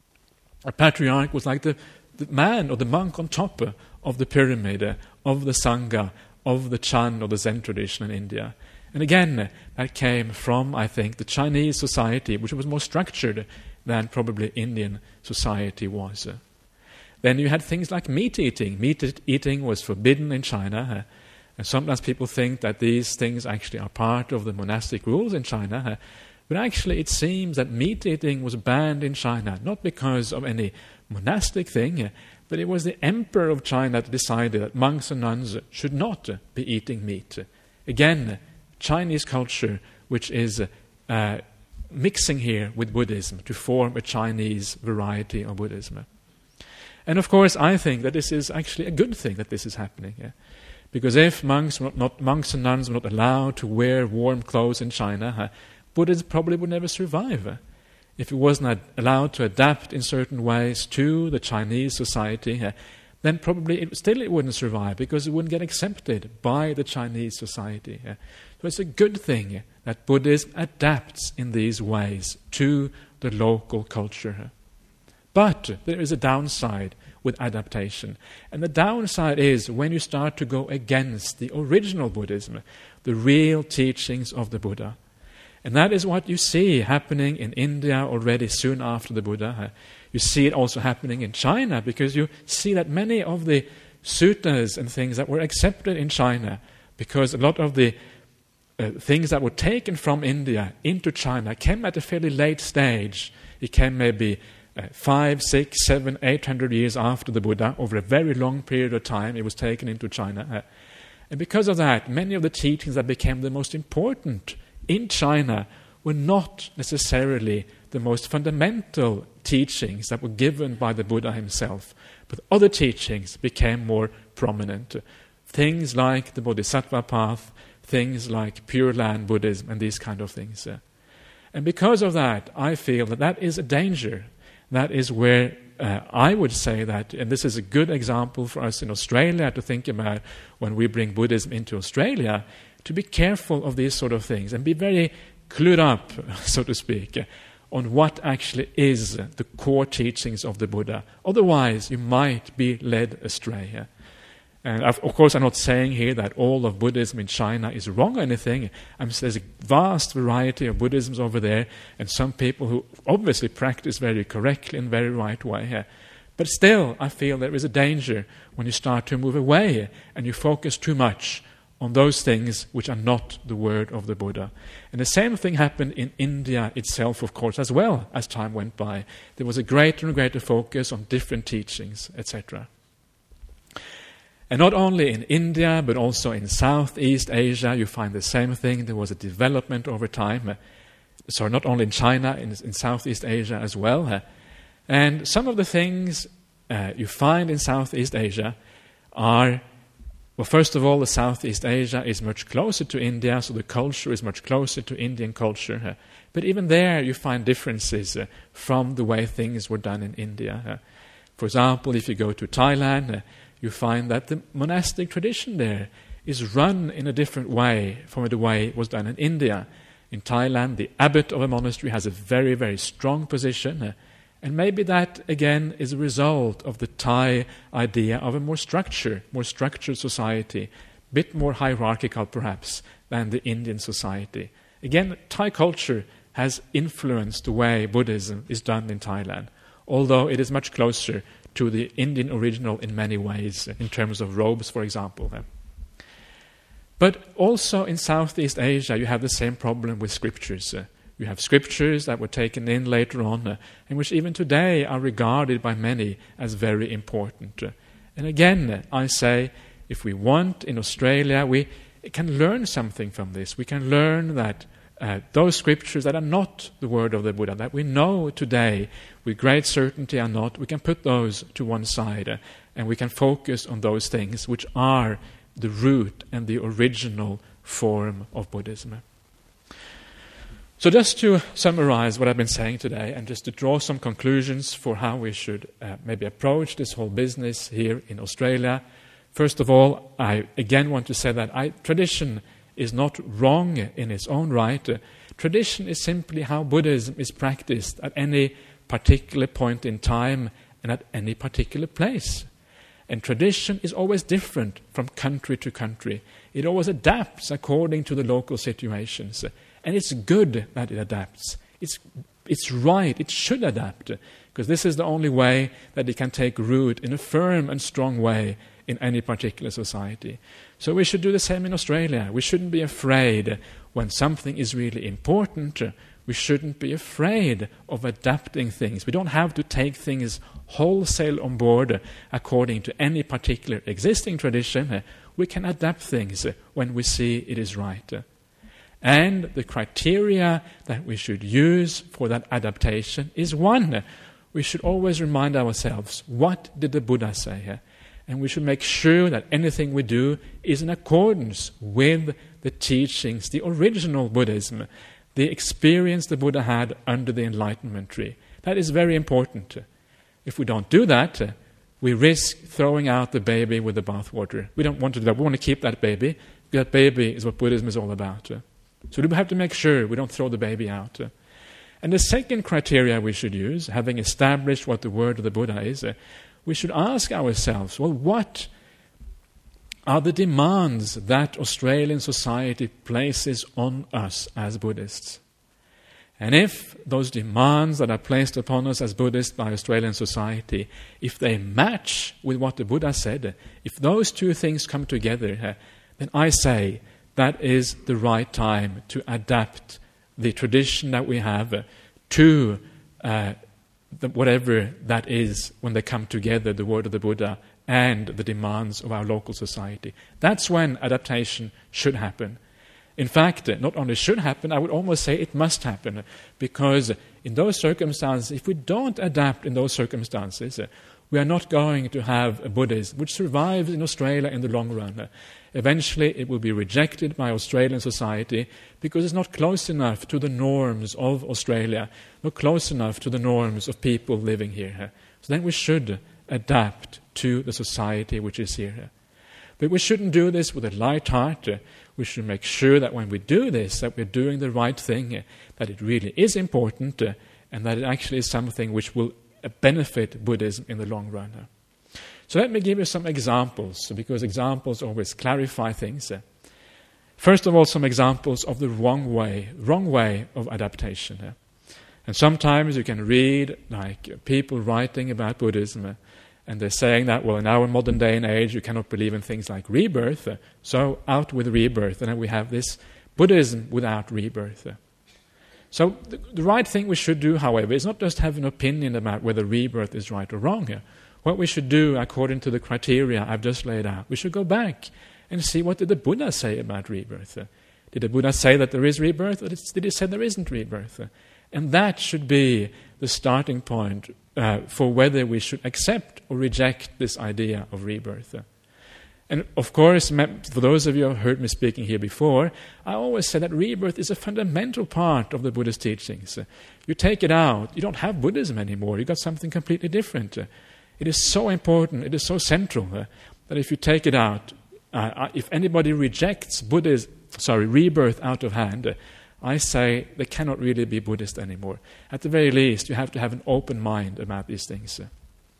A patriarch was like the, the man or the monk on top uh, of the pyramid, uh, of the Sangha, of the Chan or the Zen tradition in India. And again, uh, that came from, I think, the Chinese society, which was more structured than probably Indian society was. Uh, Then you had things like meat eating. Meat eating was forbidden in China. Uh, and sometimes people think that these things actually are part of the monastic rules in China. Uh, but actually it seems that meat eating was banned in China, not because of any monastic thing, uh, but it was the emperor of China that decided that monks and nuns should not uh, be eating meat. Uh, again, Chinese culture, which is uh, mixing here with Buddhism to form a Chinese variety of Buddhism. And of course, I think that this is actually a good thing that this is happening. Yeah? Because if monks, were not, not, monks and nuns were not allowed to wear warm clothes in China, uh, Buddhism probably would never survive. Uh, if it wasn't allowed to adapt in certain ways to the Chinese society, uh, then probably it, still it wouldn't survive because it wouldn't get accepted by the Chinese society. Uh, so it's a good thing that Buddhism adapts in these ways to the local culture. But there is a downside with adaptation. And the downside is when you start to go against the original Buddhism, the real teachings of the Buddha. And that is what you see happening in India already soon after the Buddha. You see it also happening in China because you see that many of the suttas and things that were accepted in China, because a lot of the uh, things that were taken from India into China came at a fairly late stage. It came maybe Uh, five, six, seven, eight hundred years after the Buddha, over a very long period of time, it was taken into China. Uh, and because of that, many of the teachings that became the most important in China were not necessarily the most fundamental teachings that were given by the Buddha himself, but other teachings became more prominent. Things like the Bodhisattva path, things like Pure Land Buddhism, and these kind of things. Uh, and because of that, I feel that that is a danger. That is where uh, I would say that, and this is a good example for us in Australia to think about when we bring Buddhism into Australia, to be careful of these sort of things and be very clued up, so to speak, on what actually is the core teachings of the Buddha. Otherwise, you might be led astray. And of course, I'm not saying here that all of Buddhism in China is wrong or anything. I'm, there's a vast variety of Buddhisms over there, and some people who obviously practice very correctly and very right way. But still, I feel there is a danger when you start to move away and you focus too much on those things which are not the word of the Buddha. And the same thing happened in India itself, of course, as well as time went by. There was a greater and greater focus on different teachings, et cetera. And not only in India, but also in Southeast Asia, you find the same thing. There was a development over time. So not only in China, in, in Southeast Asia as well. And some of the things uh, you find in Southeast Asia are Well, first of all, the Southeast Asia is much closer to India, so the culture is much closer to Indian culture. Uh, but even there, you find differences uh, from the way things were done in India. Uh, for example, if you go to Thailand, uh, you find that the monastic tradition there is run in a different way from the way it was done in India. In Thailand, the abbot of a monastery has a very, very strong position, uh, and maybe that, again, is a result of the Thai idea of a more structured, more structured society, a bit more hierarchical, perhaps, than the Indian society. Again, Thai culture has influenced the way Buddhism is done in Thailand, although it is much closer to the Indian original in many ways, in terms of robes, for example. But also in Southeast Asia, you have the same problem with scriptures. You have scriptures that were taken in later on, uh, and which even today are regarded by many as very important. Uh, and again, uh, I say, if we want in Australia, we can learn something from this. We can learn that uh, those scriptures that are not the word of the Buddha, that we know today with great certainty are not, we can put those to one side, uh, and we can focus on those things which are the root and the original form of Buddhism. So just to summarize what I've been saying today and just to draw some conclusions for how we should uh, maybe approach this whole business here in Australia. First of all, I again want to say that I, tradition is not wrong in its own right. Uh, tradition is simply how Buddhism is practiced at any particular point in time and at any particular place. And tradition is always different from country to country. It always adapts according to the local situations. And it's good that it adapts. It's, it's right, it should adapt, because this is the only way that it can take root in a firm and strong way in any particular society. So we should do the same in Australia. We shouldn't be afraid when something is really important. We shouldn't be afraid of adapting things. We don't have to take things wholesale on board according to any particular existing tradition. We can adapt things when we see it is right. And the criteria that we should use for that adaptation is one. We should always remind ourselves, what did the Buddha say? And we should make sure that anything we do is in accordance with the teachings, the original Buddhism, the experience the Buddha had under the Enlightenment tree. That is very important. If we don't do that, we risk throwing out the baby with the bathwater. We don't want to do that. We want to keep that baby. That baby is what Buddhism is all about. So we have to make sure we don't throw the baby out. And the second criteria we should use, having established what the word of the Buddha is, we should ask ourselves, well, what are the demands that Australian society places on us as Buddhists? And if those demands that are placed upon us as Buddhists by Australian society, if they match with what the Buddha said, if those two things come together, then I say that is the right time to adapt the tradition that we have to uh, the, whatever that is when they come together, the word of the Buddha and the demands of our local society. That's when adaptation should happen. In fact, not only should happen, I would almost say it must happen, because in those circumstances, if we don't adapt in those circumstances, we are not going to have a Buddhism which survives in Australia in the long run. Eventually, it will be rejected by Australian society because it's not close enough to the norms of Australia, not close enough to the norms of people living here. So then we should adapt to the society which is here. But we shouldn't do this with a light heart. We should make sure that when we do this, that we're doing the right thing, that it really is important, and that it actually is something which will benefit Buddhism in the long run. So let me give you some examples, because examples always clarify things. First of all, some examples of the wrong way, wrong way of adaptation. And sometimes you can read like people writing about Buddhism, and they're saying that, well, in our modern day and age, you cannot believe in things like rebirth, so out with rebirth. And then we have this Buddhism without rebirth. So the, the right thing we should do, however, is not just have an opinion about whether rebirth is right or wrong. What we should do, according to the criteria I've just laid out, we should go back and see, what did the Buddha say about rebirth? Did the Buddha say that there is rebirth, or did he say there isn't rebirth? And that should be the starting point uh, for whether we should accept or reject this idea of rebirth. And of course, for those of you who have heard me speaking here before, I always say that rebirth is a fundamental part of the Buddhist teachings. You take it out, you don't have Buddhism anymore, you've got something completely different. It is so important, it is so central, uh, that if you take it out, uh, if anybody rejects Buddhism, sorry, rebirth out of hand, uh, I say they cannot really be Buddhist anymore. At the very least, you have to have an open mind about these things. Uh.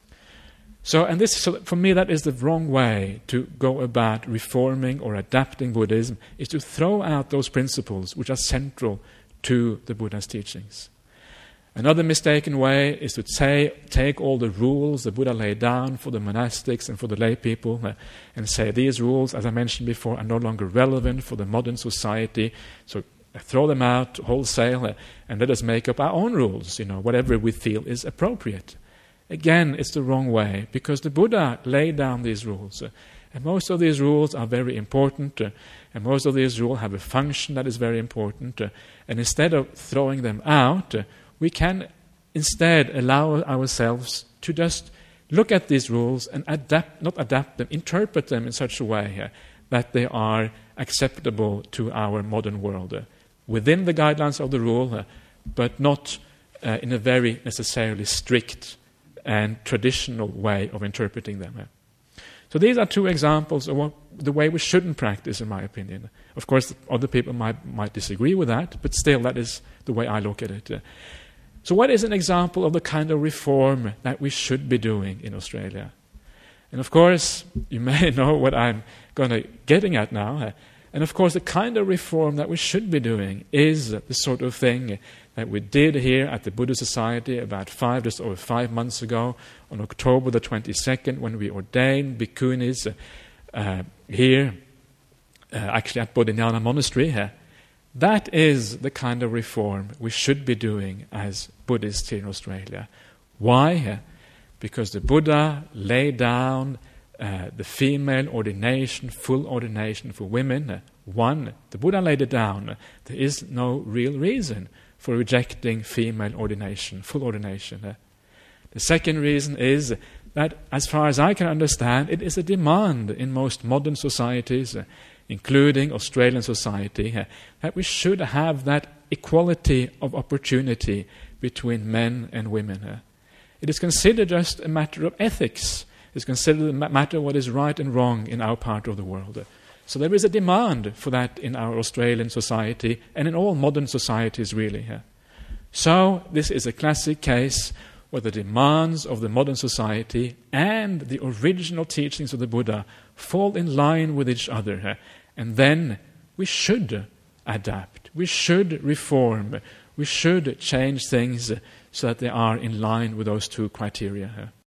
So, and this, so for me, that is the wrong way to go about reforming or adapting Buddhism, is to throw out those principles which are central to the Buddha's teachings. Another mistaken way is to say, take all the rules the Buddha laid down for the monastics and for the lay people uh, and say these rules, as I mentioned before, are no longer relevant for the modern society, so throw them out wholesale uh, and let us make up our own rules, you know, whatever we feel is appropriate. Again, it's the wrong way, because the Buddha laid down these rules. Uh, and most of these rules are very important, uh, and most of these rules have a function that is very important. Uh, and instead of throwing them out, uh, we can instead allow ourselves to just look at these rules and adapt, not adapt them, interpret them in such a way uh, that they are acceptable to our modern world, uh, within the guidelines of the rule, uh, but not uh, in a very necessarily strict and traditional way of interpreting them. So these are two examples of what, the way we shouldn't practice, in my opinion. Of course, other people might, might disagree with that, but still that is the way I look at it. So what is an example of the kind of reform that we should be doing in Australia? And of course, you may know what I'm going to getting at now. And of course, the kind of reform that we should be doing is the sort of thing that we did here at the Buddhist Society about five, just over five months ago, on October the twenty-second, when we ordained bhikkhunis uh, here, uh, actually at Bodhinyana Monastery here. That is the kind of reform we should be doing as Buddhists here in Australia. Why? Because the Buddha laid down uh, the female ordination, full ordination for women. One, the Buddha laid it down. There is no real reason for rejecting female ordination, full ordination. The second reason is that, as far as I can understand, it is a demand in most modern societies, including Australian society, that we should have that equality of opportunity between men and women. It is considered just a matter of ethics. It's considered a matter of what is right and wrong in our part of the world. So there is a demand for that in our Australian society and in all modern societies, really. So this is a classic case where the demands of the modern society and the original teachings of the Buddha fall in line with each other. And then we should adapt, we should reform, we should change things so that they are in line with those two criteria.